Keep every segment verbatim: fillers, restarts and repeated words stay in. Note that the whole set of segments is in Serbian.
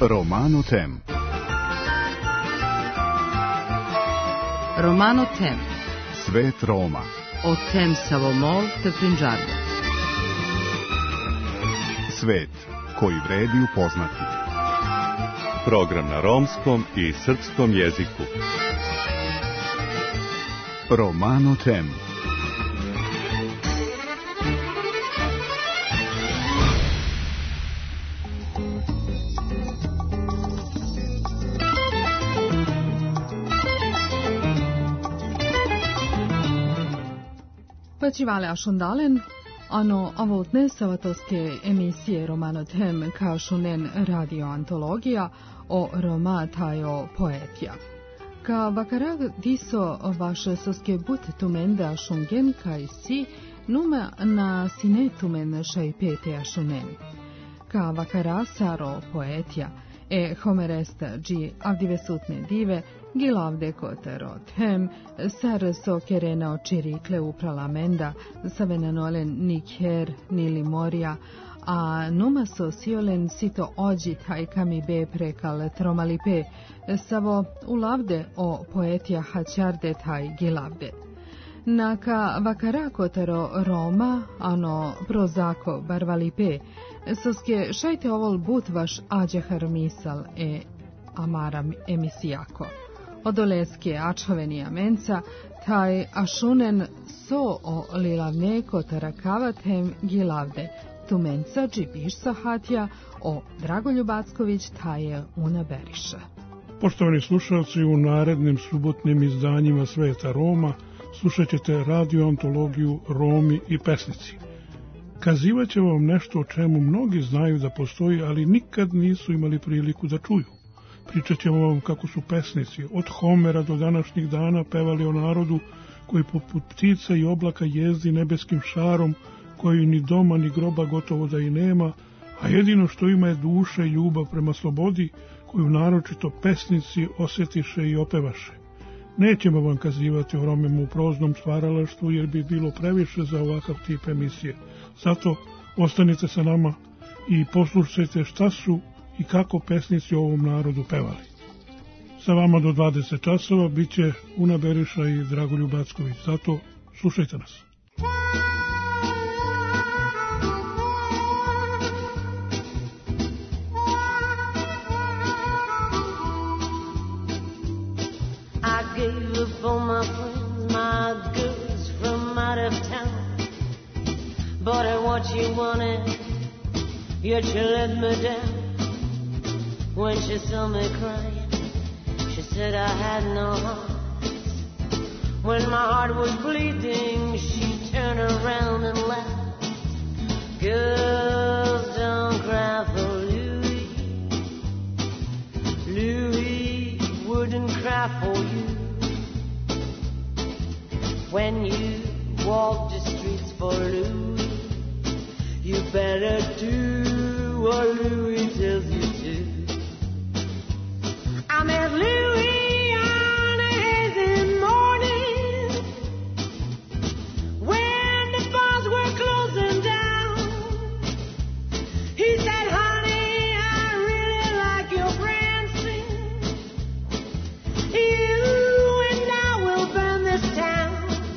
Romano Tem. Romano Tem. Svet Roma. O tem Savomol te Punjabi. Svet koji vredi upoznati. Program na romskom i srpskom jeziku. Romano Tem. Počivale ašundalen, ano avotne savatoske emisije Romano Tem kašunen radio antologija o Roma tajo poetija. Ka vakarag diso vaše soske but tumende ašungen kaj si nume na sine tumen šajpete ašunen. Ka vakara saro poetija e homeresta gi avdivesutne dive gilavde kotero tem sar so kerena očirikle uprala menda savenanolen nikher nili morja a numa so siolen sito ođi taj kami be prekal tromalipe savo ulavde o poetija hačarde taj gilavde. Naka vakara kotero Roma, ano prozako barvalipe, soske šajte ovol but vaš ađehar misal e amaram emisijako. Odoleske ačhoveni amenca, taj ašunen so o lilavne kotara kavatem gilavde, tumenca džibiš sahatja o Dragoljub Acković taje unaberiše. Poštovani slušalci, u narednim subotnim izdanjima Sveta Roma slušat ćete radio antologiju Romi i pesnici. Kazivat će vam nešto o čemu mnogi znaju da postoji, ali nikad nisu imali priliku da čuju. Pričat ćemo vam kako su pesnici od Homera do današnjih dana pevali o narodu koji poput ptica i oblaka jezdi nebeskim šarom, koji ni doma ni groba gotovo da i nema, a jedino što ima je duša i ljubav prema slobodi, koju naročito pesnici osjetiše i opevaše. Nećemo vam kazivati o Romima u proznom stvaralaštvu, jer bi bilo previše za ovakav tip emisije. Zato ostanite sa nama i poslušajte šta su i kako pesnici ovom narodu pevali. Sa vama do dvadeset časova bit će Una Beriša i Dragoljub Acković. Zato slušajte nas. For my friends, my girls from out of town, bought her what she wanted, yet she let me down. When she saw me crying, she said I had no heart. When my heart was bleeding, she turned around and laughed. Girls, don't cry for Louis. Louis wouldn't cry for you. When you walk the streets for Louis, you better do what Louis tells you to. I met Louis on a hazy morning when the bars were closing down. He said, honey, I really like your prancing. You and I will burn this town.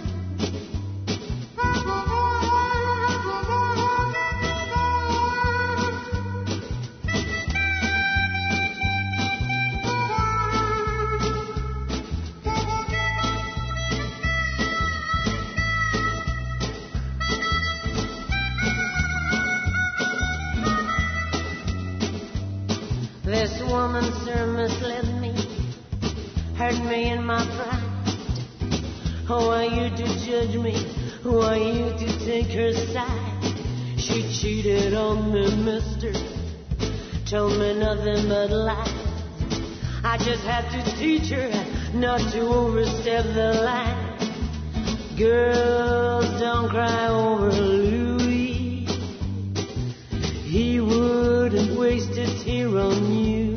This woman, sir, misled me, hurt me in my pride. Who are you to judge me? Who are you to take her side? She cheated on me, mister, told me nothing but lies. I just had to teach her not to overstep the line. Girls, don't cry over Louis. He wouldn't waste a tear on you.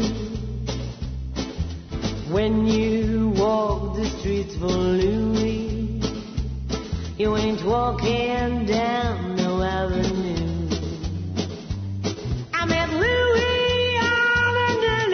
When you walk the streets for Louis, you ain't walking down no avenue. I met Louis on a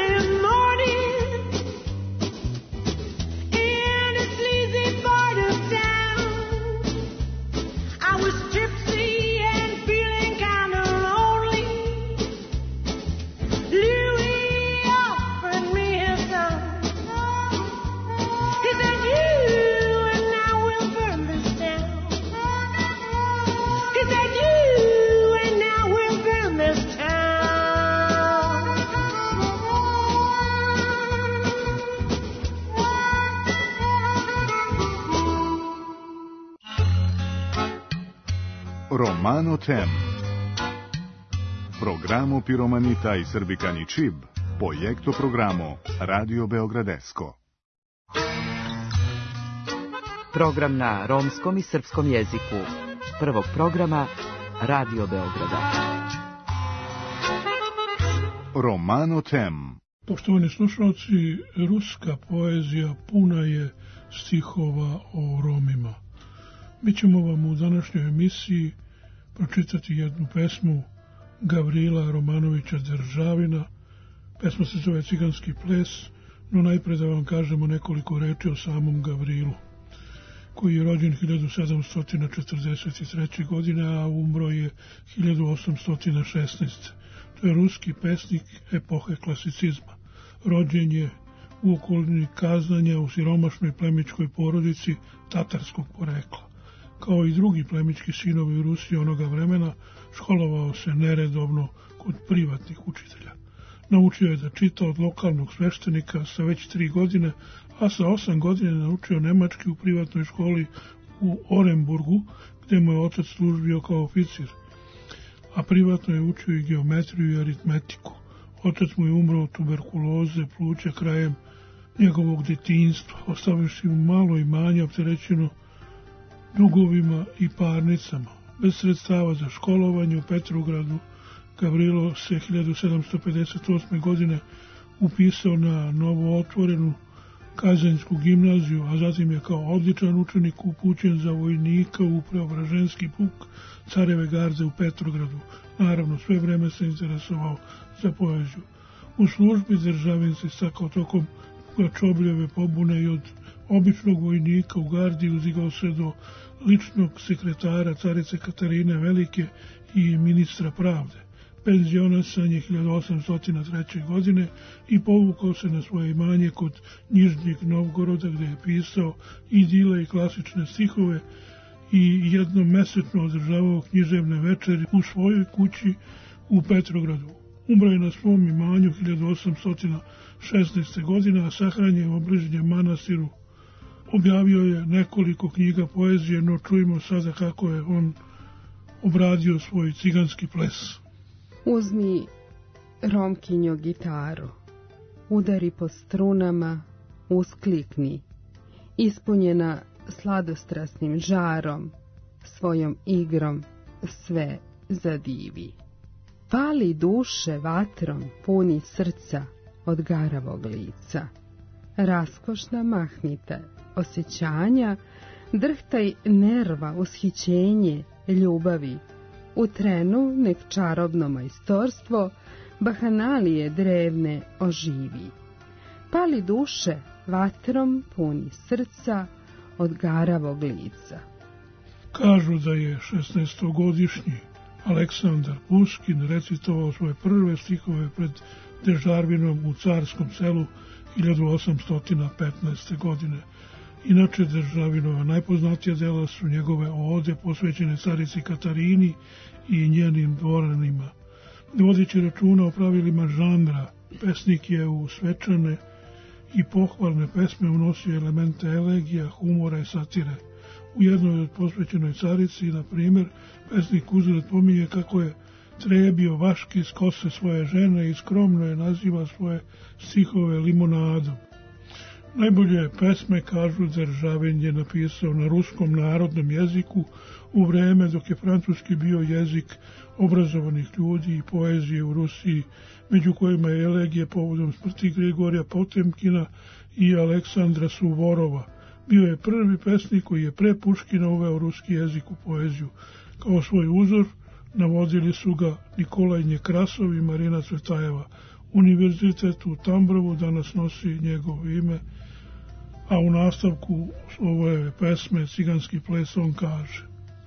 Romano Tem. Programo Piromanita i Srbikani Čib, projekto programo Radio Beogradesko. Program na romskom i srpskom jeziku. Prvog programa Radio Beograda. Romano Tem. Poštovani slušalci, ruska poezija puna je stihova o Romima. Mi ćemo vam u današnjoj emisiji pročitati jednu pesmu Gavrila Romanovića Državina. Pesma se zove Ciganski ples, no najpre da vam kažemo nekoliko reči o samom Gavrilu, koji je rođen hiljadu sedamsto četrdeset treće. godine, a umro je hiljadu osamsto šesnaeste. To je ruski pesnik epohe klasicizma. Rođen je u okolini Kaznanja u siromašnoj plemičkoj porodici tatarskog porekla. Kao i drugi plemički sinovi u Rusiji onoga vremena, školovao se neredovno kod privatnih učitelja. Naučio je da čita od lokalnog sveštenika sa već tri godine, a sa osam godina je naučio nemački u privatnoj školi u Orenburgu, gde mu je otac službio kao oficir. A privatno je učio i geometriju i aritmetiku. Otac mu je umro od tuberkuloze pluća krajem njegovog detinjstva, ostavivši mu malo imanja opterećeno dugovima i parnicama. Bez sredstava za školovanje u Petrogradu, Gavrilo se hiljadu sedamsto pedeset osme. godine upisao na novo otvorenu Kazanjsku gimnaziju, a zatim je kao odličan učenik upućen za vojnika u Preobraženski puk Careve garde u Petrogradu. Naravno, sve vreme se interesovao za poeziju. U službi Državin se istakao tokom Pugačobljeve pobune i od običnog vojnika u gardi uzdigao se do ličnog sekretara carice Katarine Velike i ministra pravde. Penzionasan je hiljadu osamsto treće. godine i povukao se na svoje imanje kod Nižnjeg Novgoroda, gde je pisao idile i klasične stihove i jednom mesečno održavao književne večeri u svojoj kući u Petrogradu. Umro je na svom imanju hiljadu osamsto šesnaeste. godine, a sahranjen je u obližnjem manastiru. Objavio je nekoliko knjiga poezije, no čujemo sada kako je on obradio svoj ciganski ples. Uzmi, Romkinjo, gitaru, udari po strunama, usklikni, ispunjena sladostrasnim žarom, svojom igrom sve zadivi. Pali duše vatrom, puni srca od garavog lica. Raskošna mahnite osjećanja, drhtaj nerva, ushićenje, ljubavi. U trenu nek čarobno majstorstvo bahanalije drevne oživi. Pali duše vatrom, puni srca od garavog lica. Kažu da je šesnaestogodišnji Aleksandar Puškin recitovao svoje prve stihove pred Dežarvinom u Carskom selu hiljadu osamsto petnaeste. godine. Inače, Dežarvinova najpoznatija dela su njegove ode posvećene carici Katarini i njenim dvoranima. Vodeći računa o pravilima žanra, pesnik je u svečane i pohvalne pesme unosio elemente elegija, humora i satire. U jednoj od posvećenoj carici, na primjer, pesnik uzgled pominje kako je trebio vaški iz kose svoje žene i skromno je naziva svoje stihove limonadom. Najbolje pesme, kažu, Državin je napisao na ruskom narodnom jeziku u vreme dok je francuski bio jezik obrazovanih ljudi i poezije u Rusiji, među kojima je elegije povodom smrti Grigorija Potemkina i Aleksandra Suvorova. Bio je prvi pesnik koji je pre Puškina uveo ruski jezik u poeziju. Kao svoj uzor navodili su ga Nikolaj Njekrasov i Marina Cvetajeva. Univerzitet u Tambrovu danas nosi njegovo ime, a u nastavku ove pesme Ciganski ples on kaže: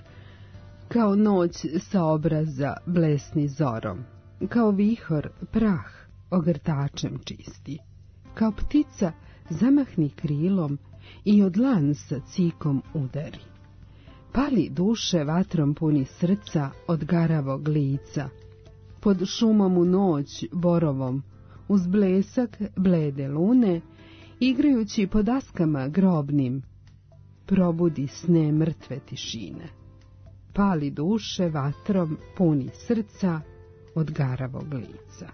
Kao noć sa obraza blesni zorom, kao vihor prah ogrtačem čisti, kao ptica zamahni krilom i od lansa cikom udari. Pali duše vatrom puni srca od garavog lica, pod šumom u noć borovom, uz blesak blede lune, igrajući po daskama grobnim, probudi sne mrtve tišine. pali duše vatrom puni srca od garavog lica.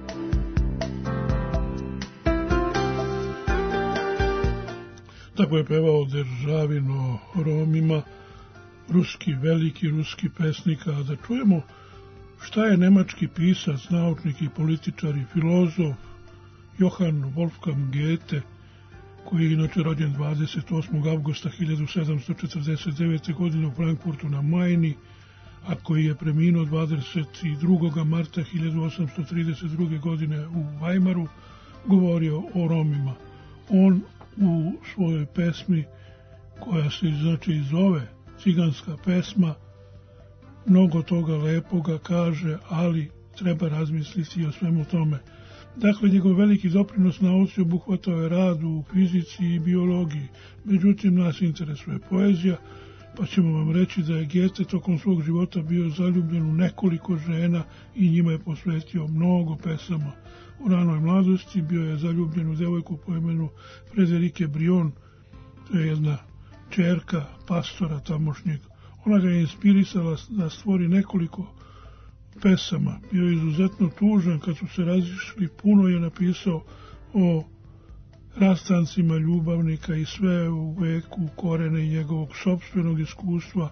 Tako je pevao Deržavin o Romima, ruski, veliki ruski pesnik, a da čujemo šta je nemački pisac, naučnik i političar i filozof Johann Wolfgang Goethe, koji je inače rođen dvadeset osmog avgusta hiljadu sedamsto četrdeset devete. godine u Frankfurtu na Majni, a koji je preminuo dvadeset drugog marta hiljadu osamsto trideset druge. godine u Weimaru, govorio o Romima. On u svojoj pesmi, koja se znači zove Ciganska pesma, mnogo toga lepoga kaže, ali treba razmisliti i o svemu tome. Dakle, njegov veliki doprinos nauci obuhvatao je rad u fizici i biologiji. Međutim, nas interesuje poezija, pa ćemo vam reći da je Goethe tokom svog života bio zaljubljen u nekoliko žena i njima je posvetio mnogo pesama. U ranoj mladosti bio je zaljubljen u devojku po imenu Frederike Brion, to je jedna čerka pastora tamošnjeg. Ona ga je inspirisala da stvori nekoliko pesama. Bio je izuzetno tužan kad su se razišli, puno je napisao o rastancima ljubavnika i sve u veku korene njegovog sopstvenog iskustva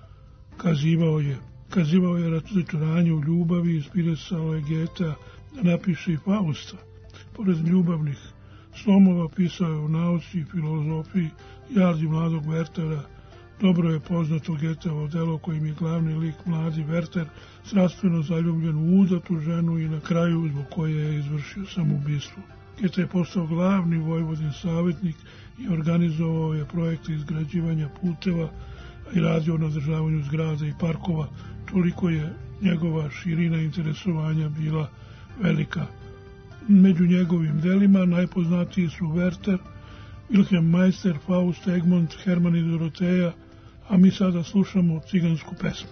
kazivao je. Kazivao je razočaranje u ljubavi, inspirisao je Goethea da napiše i Fausta. Pored ljubavnih slomova pisao je o nauci i filozofiji, Jardi mladog Wertera. Dobro je poznato Goetheovo delo kojim je glavni lik mladi Werter strastveno zaljubljen u udatu ženu i na kraju zbog koje je izvršio samoubistvo. Goethe je postao glavni vojvodin savjetnik i organizovao je projekte izgrađivanja puteva i radio na održavanju zgrada i parkova. Toliko je njegova širina interesovanja bila velika. Među njegovim delima najpoznatiji su Werter, Wilhelm Meister, Faust, Egmont, Herman i Doroteja, a mi sada slušamo cigansku pesmu.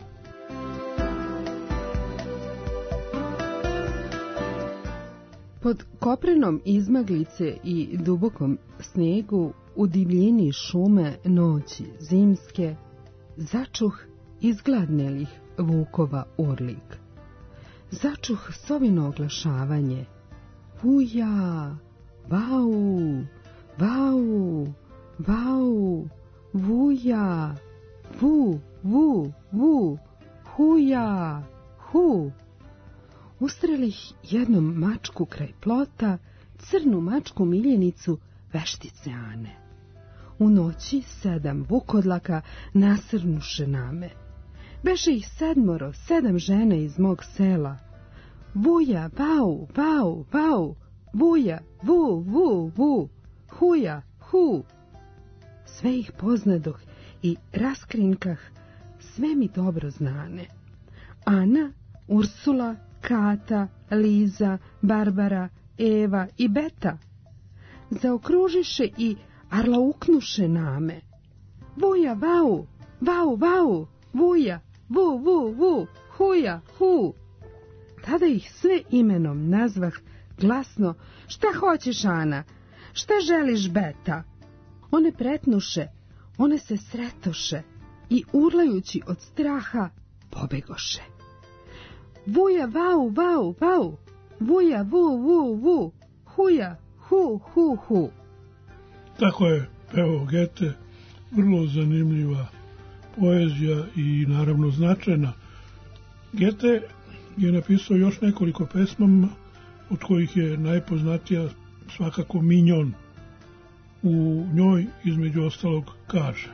Pod koprenom izmaglice i dubokom snegu, u divljini šume noći zimske, začuh izgladnelih vukova urlik. Začuh sovino oglašavanje. Vuja, vau, vau, vau, vuja, vu, vu, vu, huja, hu. Ustrelih jednom mačku kraj plota, crnu mačku miljenicu veštice Ane. U noći sedam vukodlaka nasrnuše name. Beše ih sedmoro, sedam žena iz mog sela. Vuja, vau, vau, vau, vuja, vu, vu, vu, huja, hu. Sve ih poznadoh i raskrinkah, sve mi dobro znane. Ana, Ursula, Kata, Liza, Barbara, Eva i Beta zaokružiše i arlauknuše name. Vuja, vau, vau, vau, vuja, vu, vu, vu, huja, hu. Tada ih sve imenom nazvah glasno: šta hoćeš, Ana? Šta želiš, Beta? One pretnuše, one se sretoše i urlajući od straha pobegoše. Vuja, vau, vau, vau, vuja, vu, vu, vu, huja, hu, hu, hu. Tako je pevao Goethe, vrlo zanimljiva poezija i naravno značajna. Goethe je napisao još nekoliko pesmama, od kojih je najpoznatija svakako Mignon. U njoj, između ostalog, kaže: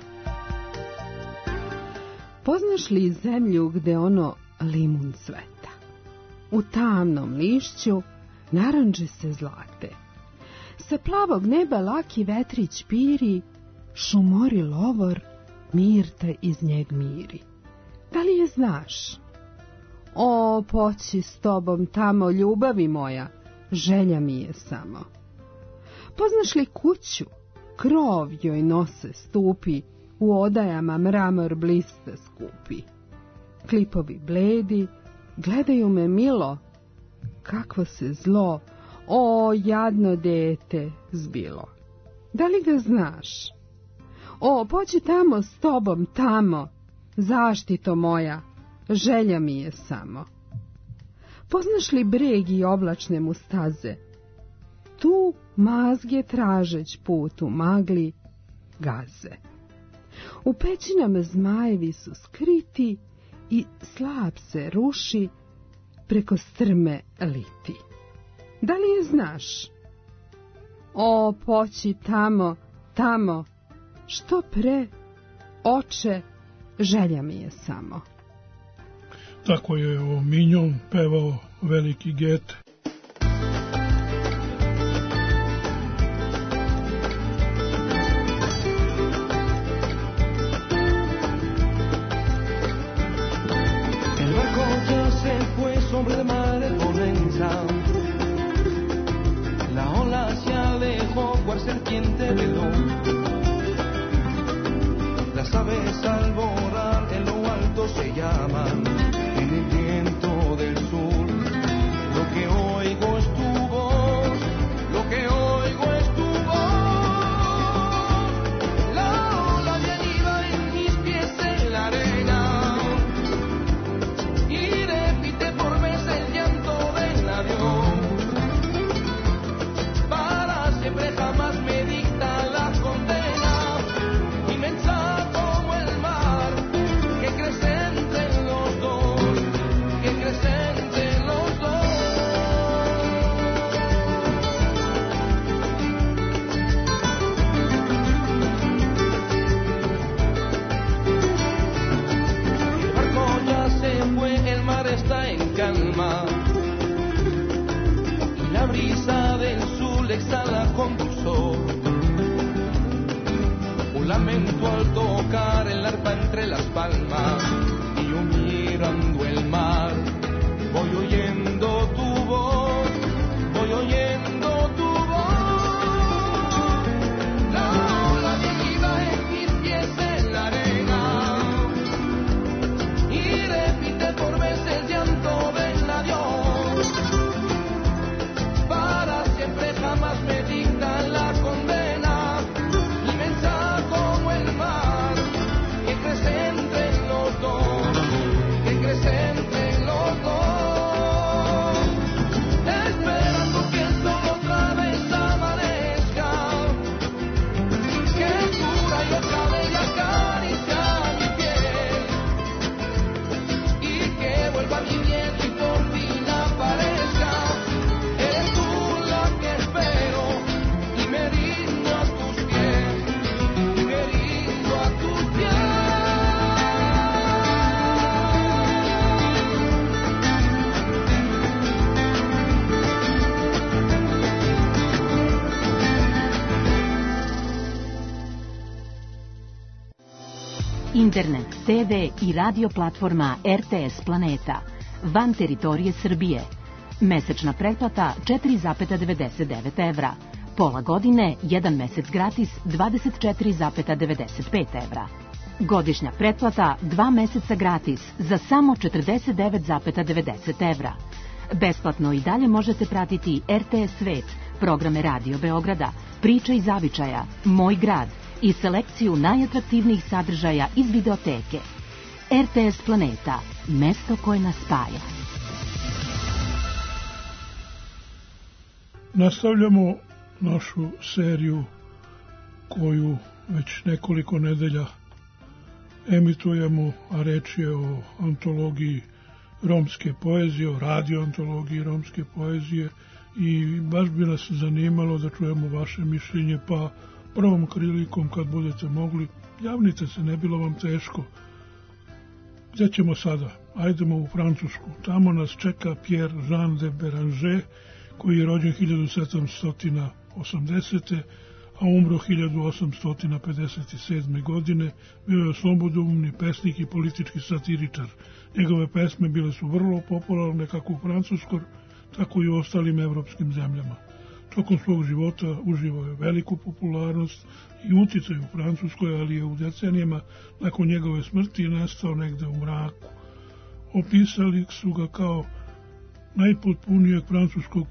poznaš li zemlju gde ono limun cveta? U tamnom lišću narandže se zlate. Sa plavog neba laki vetrić piri, šumori lovor, mirta iz njeg miri. Da li je znaš? O, poći s tobom tamo, ljubavi moja, želja mi je samo. Poznaš li kuću? Krov joj nose stupi, u odajama mramor blista skupi. Klipovi bledi gledaju me milo, kakvo se zlo, o, jadno dete, zbilo. Da li ga znaš? O, poći tamo s tobom, tamo, zaštito moja, želja mi je samo. Poznaš li breg i oblačne mu staze? Tu mazge tražeć put u magli gaze. U pećinama zmajevi su skriti i slap se ruši preko strme liti. Da li je znaš? O, poći tamo, tamo, što pre, oče, želja mi je samo. Tako je o Minjom pevao veliki Gete. El barco ya se fue sobre el mar de Pollenza. La ola se alejó cual serpiente velón. Las aves al volar en lo alto se llaman en el viento del sur. Lo que oigo es tu voz, lo que oigo es tu voz. La ola derriba en mis pies en la arena y repite por vez el llanto del adiós. Para siempre jamás me dicta la condena, inmensa como el mar que crece entre los dos, que crece entre los dos. El barco ya se fue, el mar está en calma y la brisa del sur le exhala con dulzor. Un lamento al tocar el arpa entre las palmas y yo mirando el mar voy oyendo tu voz, voy oyendo tu voz. La ola derriba en mis pies en la arena y repite por vez el llanto del adiós. Para siempre jamás me dicta la condena, inmensa como el mar que crece entre los dos, que crece entre los dos. Esperando que el sol otra vez amanezca, que cura y otra vez acaricia mi piel y que vuelva mi viento y por fin aparezca. Eres tú la que espero y me rindo a tus pies, y me rindo a tus pies. Internet, te ve i radio platforma R T S Planeta van teritorije Srbije. Mesečna pretplata četiri zarez devedeset devet evra. Pola godine, jedan mesec gratis dvadeset četiri zarez devedeset pet evra. Godišnja pretplata dva meseca gratis za samo četrdeset devet zarez devedeset evra. Besplatno i dalje možete pratiti R T S Svet, programe Radio Beograda, Priče iz zavičaja, Moj grad i selekciju najatraktivnijih sadržaja iz videoteke. R T S Planeta, mesto koje nas spaja. Nastavljamo našu seriju koju već nekoliko nedelja emitujemo, a reč je o antologiji romske poezije, o radio antologiji romske poezije i baš bi nas zanimalo da čujemo vaše mišljenje, pa prvom prilikom kad budete mogli, javnite se, ne bilo vam teško. Gde ćemo sada? Ajdemo u Francusku. Tamo nas čeka Pierre Jean de Beranger, koji je rođen hiljadu sedamsto osamdesete. a umro hiljadu osamsto pedeset sedme. godine. Bio je slobodoumni pesnik i politički satiričar. Njegove pesme bile su vrlo popularne kako u Francuskoj, tako i u ostalim evropskim zemljama. Tokom svog života uživao je veliku popularnost i uticaj u Francuskoj, ali je u decenijama nakon njegove smrti nestao negde u mraku. Opisali su ga kao najpotpunijeg francuskog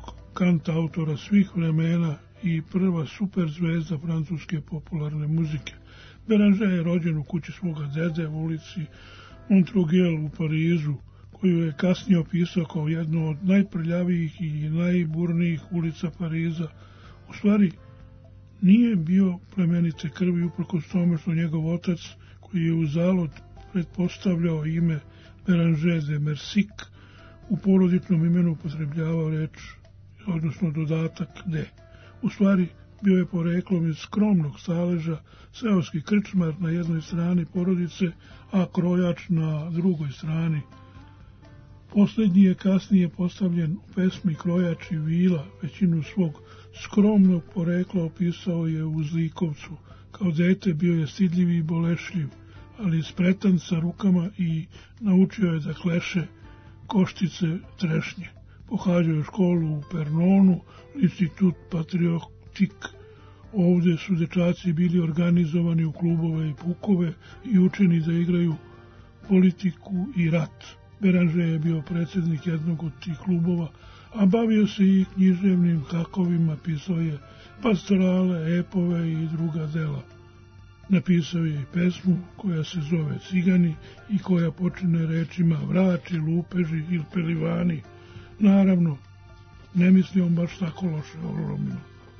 kantautora svih vremena i prva superzvezda francuske popularne muzike. Beranger je rođen u kući svoga dede u ulici Montreuil u Parizu, koju je kasnije opisao kao jednu od najprljavijih i najburnijih ulica Pariza. U stvari, nije bio plemenite krvi uprkos tome što njegov otac, koji je u zalud pretpostavljao ime Beranger de Mercic, u porodičnom imenu upotrebljavao reč, odnosno dodatak de. U stvari, bio je poreklom iz skromnog staleža, seoski krčmar na jednoj strani porodice, a krojač na drugoj strani. Posljednji je kasnije postavljen u pesmi Krojač i vila. Većinu svog skromnog porekla opisao je u Zlikovcu. Kao dete bio je stidljiv i bolešljiv, ali spretan sa rukama i naučio je da kleše koštice trešnje. Pohađao je školu u Pernonu, institut Patriotik. Ovdje su dečaci bili organizovani u klubove i pukove i učeni da igraju politiku i rat. Beranger je bio predsjednik jednog od tih klubova, a bavio se i književnim hakovima, pisao je pastorale, epove i druga dela. Napisao je i pesmu koja se zove Cigani i koja počine rečima vrači, lupeži ili pelivani. Naravno, ne misli on baš tako loše o Romima.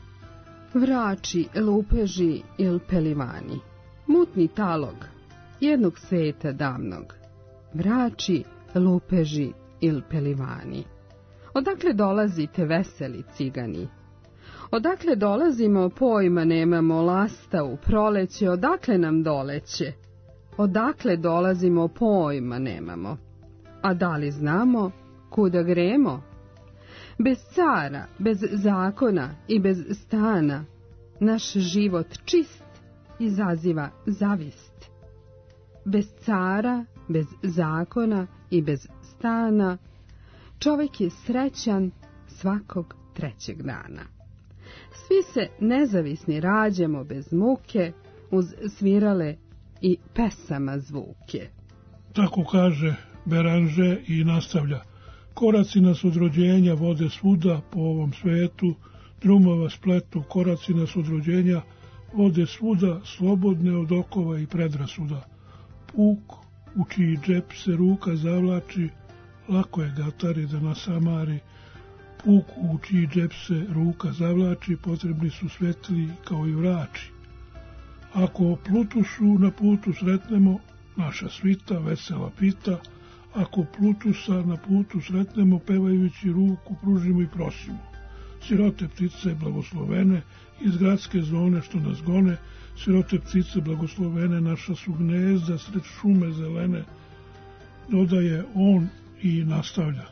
Vrači, lupeži ili pelivani, mutni talog jednog sveta davnog. Vrači, lupeži ili pelivani. Odakle dolazite veseli cigani? Odakle dolazimo pojma nemamo, lasta u proleće, odakle nam doleće? Odakle dolazimo pojma nemamo, a da li znamo kuda gremo? Bez cara, bez zakona i bez stana, naš život čist izaziva zavist. Bez cara, bez zakona i bez stana, čovjek je srećan svakog trećeg dana. Svi se nezavisni rađamo bez muke, uz svirale i pesama zvuke. Tako kaže Beranger i nastavlja. Koraci nas od rođenja vode svuda po ovom svetu, drumova spletu, koraci nas od rođenja vode svuda, slobodne od okova i predrasuda. Puk, u čiji džep se ruka zavlači, lako je gatari da nas amari. Puk, u čiji džep se ruka zavlači, potrebni su svetli kao i vrači. Ako Plutušu na putu sretnemo, naša svita vesela pita, ako Plutusa na putu sretnemo, pevajući ruku pružimo i prosimo. Sirote ptice blagoslovene, iz gradske zone što nas gone, sirote ptice blagoslovene, naša su gnezda sred šume zelene, dodaje on i nastavlja.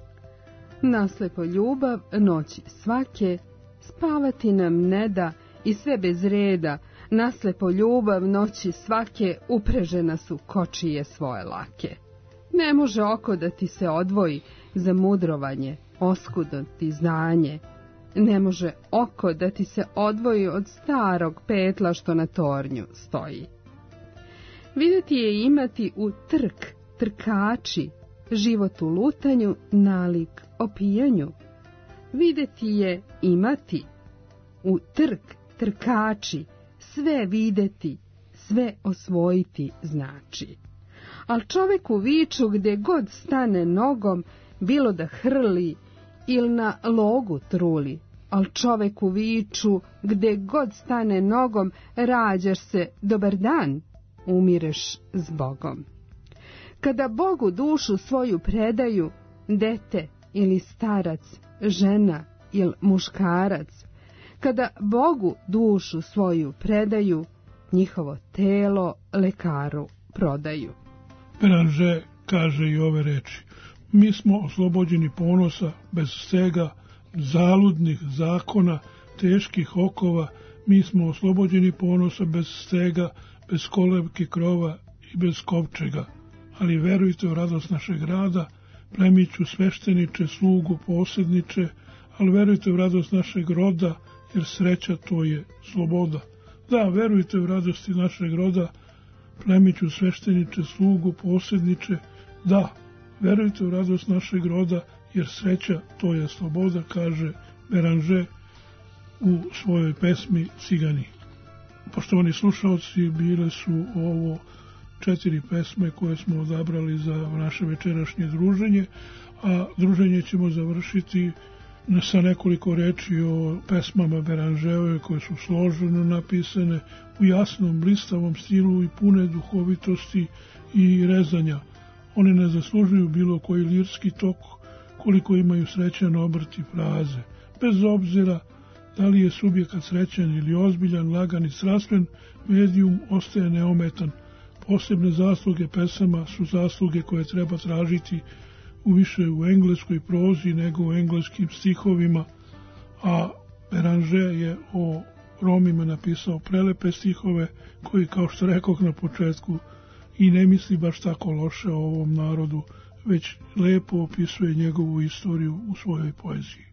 Naslepo ljubav noći svake, spavati nam ne da i sve bez reda, naslepo ljubav noći svake, uprežena su kočije svoje lake. Ne može oko da ti se odvoji za mudrovanje, oskudno ti znanje. Ne može oko da ti se odvoji od starog petla što na tornju stoji. Vidjeti je imati u trk, trkači, život u lutanju, nalik opijanju. Vidjeti je imati u trk, trkači, sve vidjeti, sve osvojiti znači. Al čoveku viču gdje god stane nogom, bilo da hrli ili na logu truli. Al čoveku viču gdje god stane nogom, rađaš se dobar dan, umireš s Bogom. Kada Bogu dušu svoju predaju, dete ili starac, žena ili muškarac, kada Bogu dušu svoju predaju, njihovo telo lekaru prodaju. Beranger kaže i ove reči. Mi smo oslobođeni ponosa, bez stega, zaludnih zakona, teških okova. Mi smo oslobođeni ponosa bez stega, bez kolevke krova i bez kovčega. Ali verujte u radost našeg rada, plemiću svešteniče, slugu posjedniče, ali verujte u radost našeg roda, jer sreća to je sloboda. Da, verujte u radosti našeg roda, plemiću svešteniče, slugu posjedniče, da, verujte u radost našeg roda, jer sreća to je sloboda, kaže Beranger u svojoj pesmi Cigani. Poštovani slušalci, bile su ovo četiri pesme koje smo odabrali za naše večerašnje druženje, a druženje ćemo završiti sa nekoliko reči o pesmama Beranževe koje su složeno napisane u jasnom, blistavom stilu i pune duhovitosti i rezanja. One ne zaslužuju bilo koji lirski tok, koliko imaju srećan obrt i fraze. Bez obzira da li je subjekat srećan ili ozbiljan, lagan i strastven, medijum ostaje neometan. Posebne zasluge pesama su zasluge koje treba tražiti u više u engleskoj prozi nego u engleskim stihovima, a Beranger je o Romima napisao prelepe stihove koji, kao što rekoh na početku, i ne misli baš tako loše o ovom narodu, već lepo opisuje njegovu istoriju u svojoj poeziji.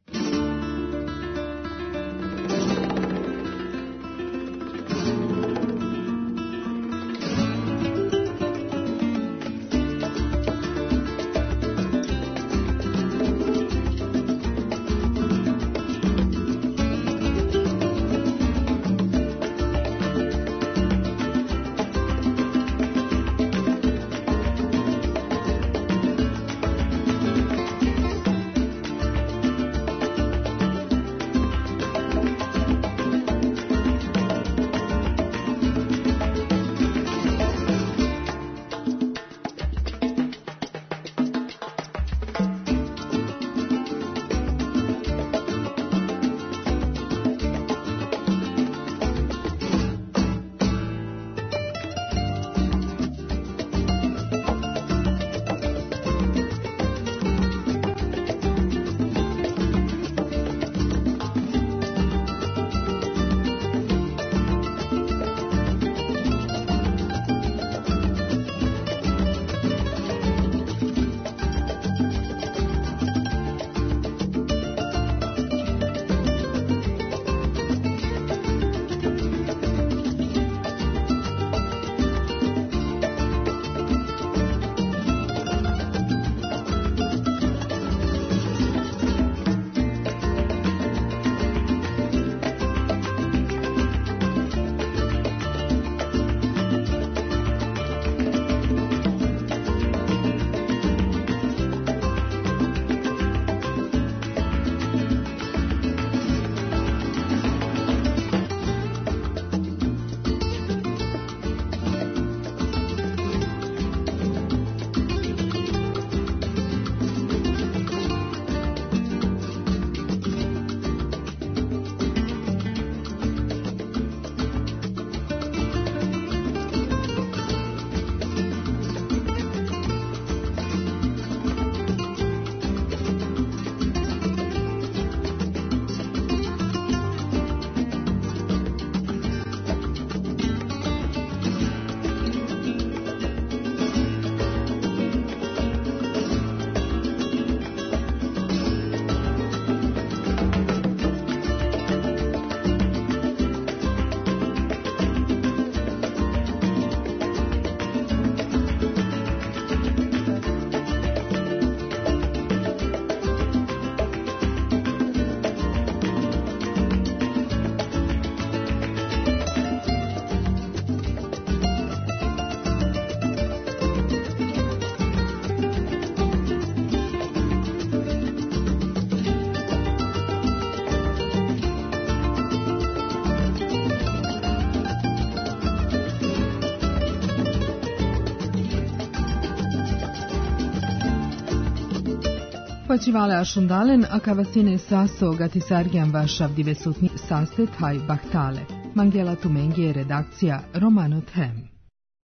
Facivale ascundalen a cavastine sasso gatisargian vašav divesutni sastet haj bahtale. Mangela Tumengi je redakcija Romano Them.